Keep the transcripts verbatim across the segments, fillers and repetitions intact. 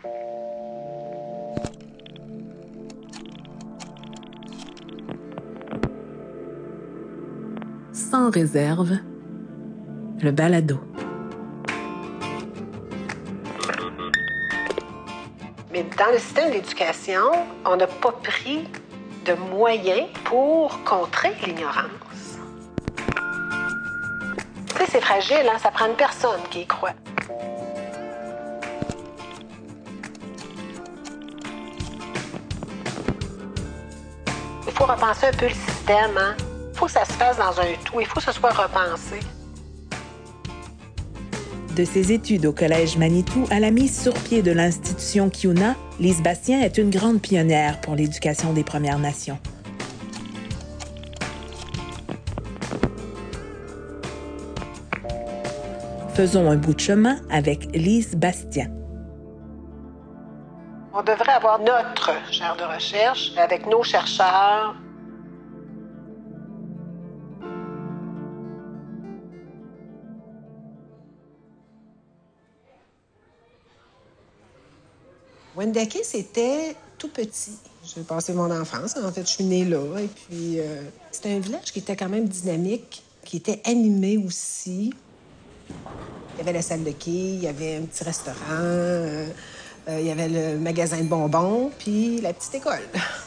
Sans réserve, le balado. Mais dans le système d'éducation, on n'a pas pris de moyens pour contrer l'ignorance. Tu sais, c'est fragile, hein? Ça prend une personne qui y croit. Il faut repenser un peu le système, hein? Il faut que ça se fasse dans un tout. Il faut que ce soit repensé. De ses études au Collège Manitou à la mise sur pied de l'institution Kiuna, Lise Bastien est une grande pionnière pour l'éducation des Premières Nations. Faisons un bout de chemin avec Lise Bastien. On devrait avoir notre chaire de recherche avec nos chercheurs. Wendake, c'était tout petit. J'ai passé mon enfance. En fait, je suis née là. Et puis, euh, c'était un village qui était quand même dynamique, qui était animé aussi. Il y avait la salle de quai, il y avait un petit restaurant, euh, euh, il y avait le magasin de bonbons, puis la petite école.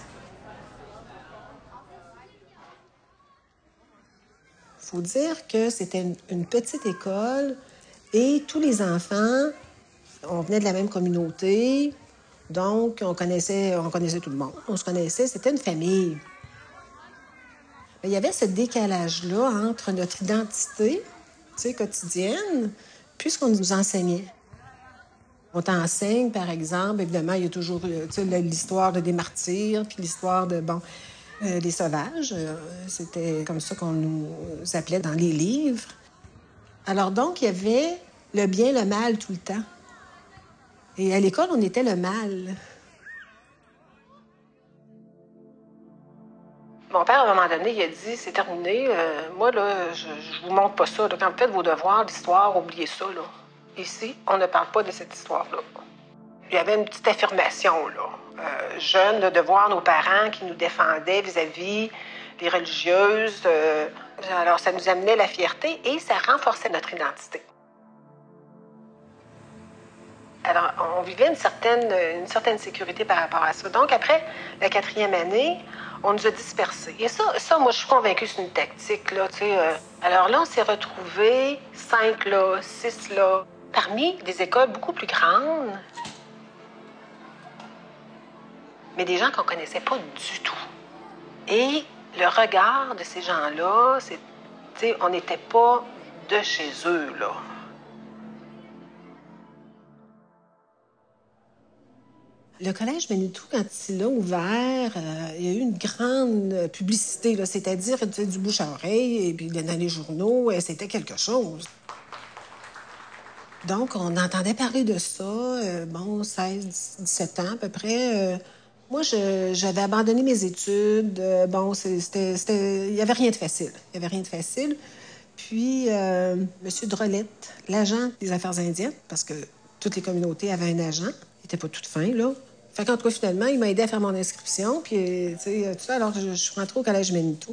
Il faut dire que c'était une, une petite école et tous les enfants, on venait de la même communauté. Donc, on connaissait, on connaissait tout le monde. On se connaissait, c'était une famille. Il y avait ce décalage-là entre notre identité, tu sais, quotidienne, puis ce qu'on nous enseignait. On t'enseigne, par exemple, évidemment, il y a toujours tu sais, l'histoire de des martyrs, puis l'histoire de, bon, euh, des sauvages. Euh, c'était comme ça qu'on nous appelait dans les livres. Alors donc, il y avait le bien, le mal tout le temps. Et à l'école, on était le mal. Mon père, à un moment donné, il a dit, c'est terminé. Euh, moi, là, je, je vous montre pas ça. Là. Quand vous faites vos devoirs, l'histoire, oubliez ça. Là. Ici, on ne parle pas de cette histoire-là. Il y avait une petite affirmation, là. Euh, jeune, là, de voir nos parents qui nous défendaient vis-à-vis les religieuses. Euh, alors, ça nous amenait la fierté et ça renforçait notre identité. Alors, on vivait une certaine, une certaine sécurité par rapport à ça. Donc, après la quatrième année, on nous a dispersés. Et ça, ça moi, je suis convaincue que c'est une tactique, là, tu sais. Euh, alors là, on s'est retrouvés, cinq là, six là, parmi des écoles beaucoup plus grandes, mais des gens qu'on connaissait pas du tout. Et le regard de ces gens-là, c'est, tu sais, on n'était pas de chez eux, là. Le Collège Manitou, quand il a ouvert, euh, il y a eu une grande publicité, là, c'est-à-dire du bouche à oreille, et puis dans les journaux, c'était quelque chose. Donc, on entendait parler de ça, euh, bon, seize, dix-sept ans à peu près. Euh, moi, je, j'avais abandonné mes études. Euh, bon, c'était, c'était, il n'y avait rien de facile. Il n'y avait rien de facile. Puis, euh, M. Drolette, l'agent des Affaires indiennes, parce que toutes les communautés avaient un agent, il n'était pas tout fin, là. Fait qu'en tout cas, finalement, il m'a aidé à faire mon inscription, puis, tu sais, tout ça. Alors, je, je suis rentrée au Collège Manitou.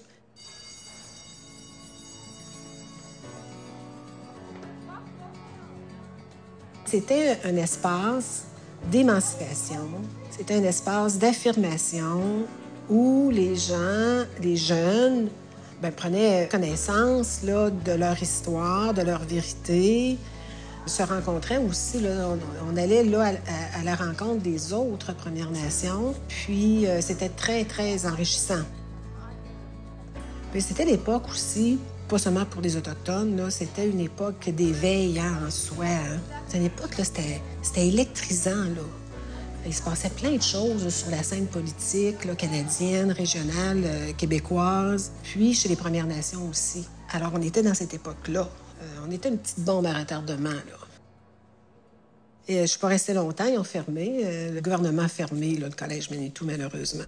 C'était un espace d'émancipation, c'était un espace d'affirmation où les gens, les jeunes, ben, prenaient connaissance là, de leur histoire, de leur vérité, se rencontraient aussi. Là, on, on allait là, à, à la rencontre des autres Premières Nations, puis euh, c'était très, très enrichissant. Puis c'était l'époque aussi, pas seulement pour les Autochtones, là, c'était une époque d'éveil hein, en soi. Hein. C'est une époque, là, c'était, c'était électrisant. Là. Il se passait plein de choses sur la scène politique là, canadienne, régionale, euh, québécoise, puis chez les Premières Nations aussi. Alors, on était dans cette époque-là. Euh, on était une petite bombe à retardement, là. Et euh, je suis pas restée longtemps, ils ont fermé. Euh, le gouvernement a fermé là, le Collège Manitou, malheureusement.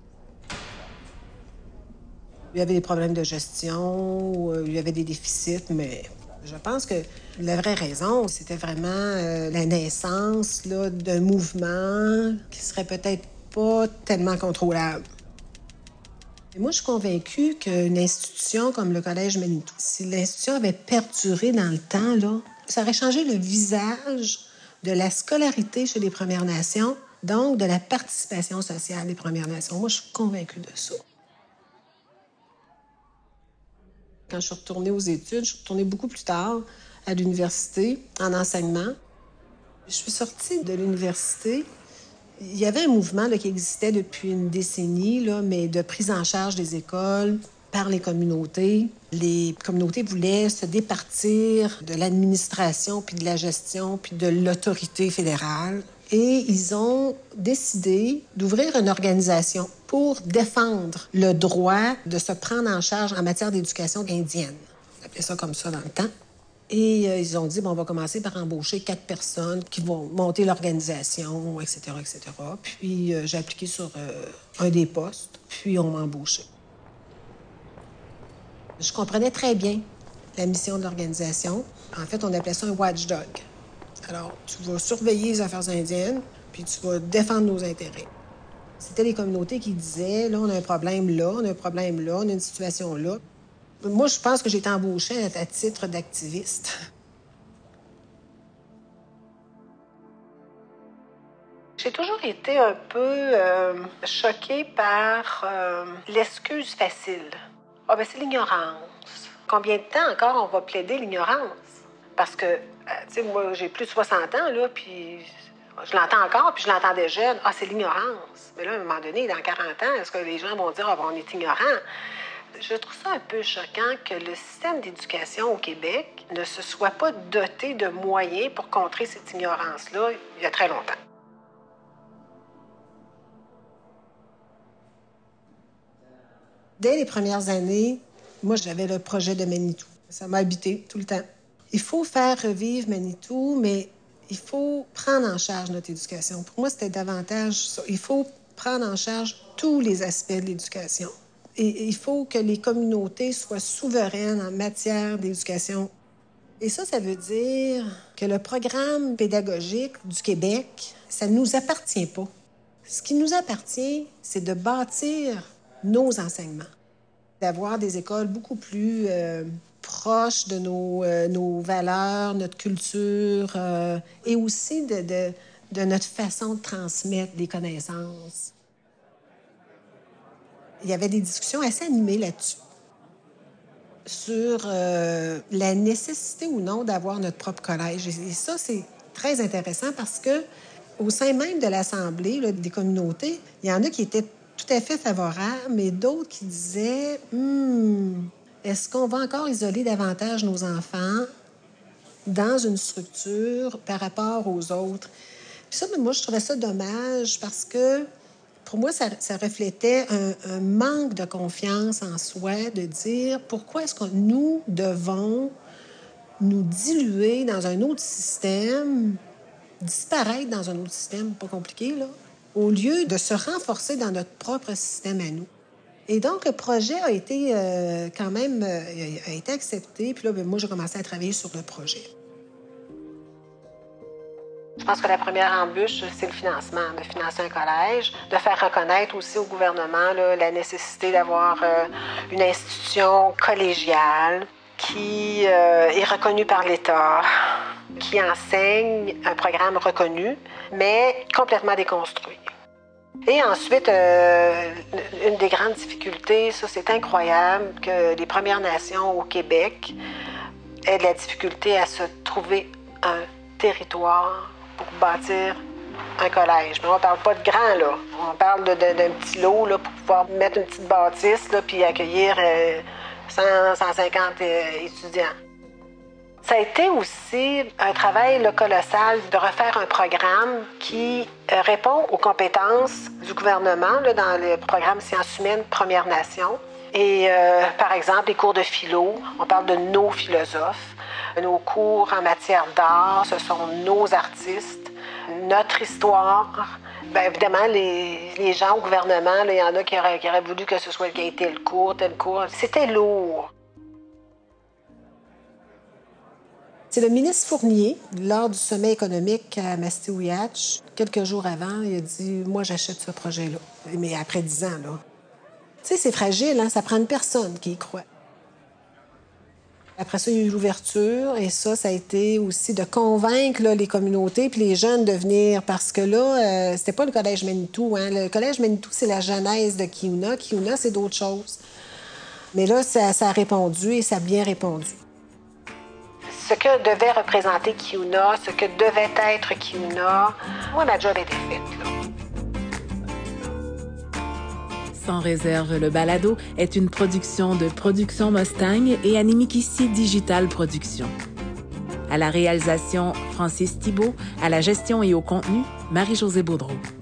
Il y avait des problèmes de gestion, il y avait des déficits, mais Je pense que la vraie raison, c'était vraiment euh, la naissance là, d'un mouvement qui serait peut-être pas tellement contrôlable. Et moi, je suis convaincue qu'une institution comme le Collège Manitou, si l'institution avait perduré dans le temps, là, ça aurait changé le visage de la scolarité chez les Premières Nations, donc de la participation sociale des Premières Nations. Moi, je suis convaincue de ça. Quand je suis retournée aux études, je suis retournée beaucoup plus tard à l'université, en enseignement. Je suis sortie de l'université. Il y avait un mouvement là, qui existait depuis une décennie, là, mais de prise en charge des écoles par les communautés. Les communautés voulaient se départir de l'administration, puis de la gestion, puis de l'autorité fédérale. Et ils ont décidé d'ouvrir une organisation pour défendre le droit de se prendre en charge en matière d'éducation indienne. On appelait ça comme ça dans le temps. Et euh, ils ont dit, bon, on va commencer par embaucher quatre personnes qui vont monter l'organisation, et cetera, et cetera. Puis euh, j'ai appliqué sur euh, un des postes, puis on m'a embauché. Je comprenais très bien la mission de l'organisation. En fait, on appelait ça un watchdog. Alors, tu vas surveiller les affaires indiennes, puis tu vas défendre nos intérêts. C'était les communautés qui disaient, là, on a un problème là, on a un problème là, on a une situation là. Moi, je pense que j'ai été embauchée à titre d'activiste. J'ai toujours été un peu euh, choquée par euh, l'excuse facile. Ah, ben c'est l'ignorance. Combien de temps encore on va plaider l'ignorance? Parce que, euh, tu sais, moi, j'ai plus de soixante ans, là, puis je l'entends encore, puis je l'entendais jeune. Ah, c'est l'ignorance. Mais là, à un moment donné, dans quarante ans, est-ce que les gens vont dire, ah, ben, on est ignorant? Je trouve ça un peu choquant que le système d'éducation au Québec ne se soit pas doté de moyens pour contrer cette ignorance-là il y a très longtemps. Dès les premières années, moi, j'avais le projet de Manitou. Ça m'a habité tout le temps. Il faut faire revivre Manitou, mais il faut prendre en charge notre éducation. Pour moi, c'était davantage ça. Il faut prendre en charge tous les aspects de l'éducation. Et il faut que les communautés soient souveraines en matière d'éducation. Et ça, ça veut dire que le programme pédagogique du Québec, ça ne nous appartient pas. Ce qui nous appartient, c'est de bâtir nos enseignements, d'avoir des écoles beaucoup plus euh, proches de nos, euh, nos valeurs, notre culture, euh, et aussi de, de, de notre façon de transmettre des connaissances. Il y avait des discussions assez animées là-dessus, sur euh, la nécessité ou non d'avoir notre propre collège. Et ça, c'est très intéressant parce que au sein même de l'Assemblée là, des communautés, il y en a qui étaient tout à fait favorables, mais d'autres qui disaient hmm, est-ce qu'on va encore isoler davantage nos enfants dans une structure par rapport aux autres? Puis ça, moi, je trouvais ça dommage parce que pour moi, ça, ça reflétait un, un manque de confiance en soi, de dire pourquoi est-ce que nous devons nous diluer dans un autre système, disparaître dans un autre système, pas compliqué, là, au lieu de se renforcer dans notre propre système à nous. Et donc, le projet a été euh, quand même euh, a été accepté. Puis là, ben, moi, j'ai commencé à travailler sur le projet. Je pense que la première embûche, c'est le financement, de financer un collège, de faire reconnaître aussi au gouvernement là, la nécessité d'avoir euh, une institution collégiale qui euh, est reconnue par l'État, qui enseigne un programme reconnu, mais complètement déconstruit. Et ensuite, euh, une des grandes difficultés, ça c'est incroyable, que les Premières Nations au Québec aient de la difficulté à se trouver un territoire pour bâtir un collège. Mais on ne parle pas de grand, là. On parle de, de, d'un petit lot là, pour pouvoir mettre une petite bâtisse là, puis accueillir euh, cent, cent cinquante euh, étudiants. Ça a été aussi un travail là, colossal de refaire un programme qui euh, répond aux compétences du gouvernement là, dans le programme Sciences humaines Premières Nations. Et euh, par exemple, les cours de philo, on parle de nos philosophes. Nos cours en matière d'art, ce sont nos artistes, notre histoire. Bien, évidemment, les, les gens au gouvernement, là, il y en a qui auraient, qui auraient voulu que ce soit tel cours, tel cours. C'était lourd. C'est le ministre Fournier, lors du sommet économique à Mastéouiatch, quelques jours avant, il a dit « Moi, j'achète ce projet-là. » Mais après dix ans, là. Tu sais, c'est fragile, hein? Ça prend une personne qui y croit. Après ça, il y a eu l'ouverture, et ça, ça a été aussi de convaincre là, les communautés puis les jeunes de venir, parce que là, euh, c'était pas le Collège Manitou. Hein? Le Collège Manitou, c'est la genèse de Kiuna. Kiuna, c'est d'autres choses. Mais là, ça, ça a répondu, et ça a bien répondu. Ce que devait représenter Kiuna, ce que devait être Kiuna, moi, ma job était faite, là. Sans réserve, le balado est une production de Production Mustang et Animikissi Digital Productions. À la réalisation, Francis Thibault, à la gestion et au contenu, Marie-Josée Baudreau.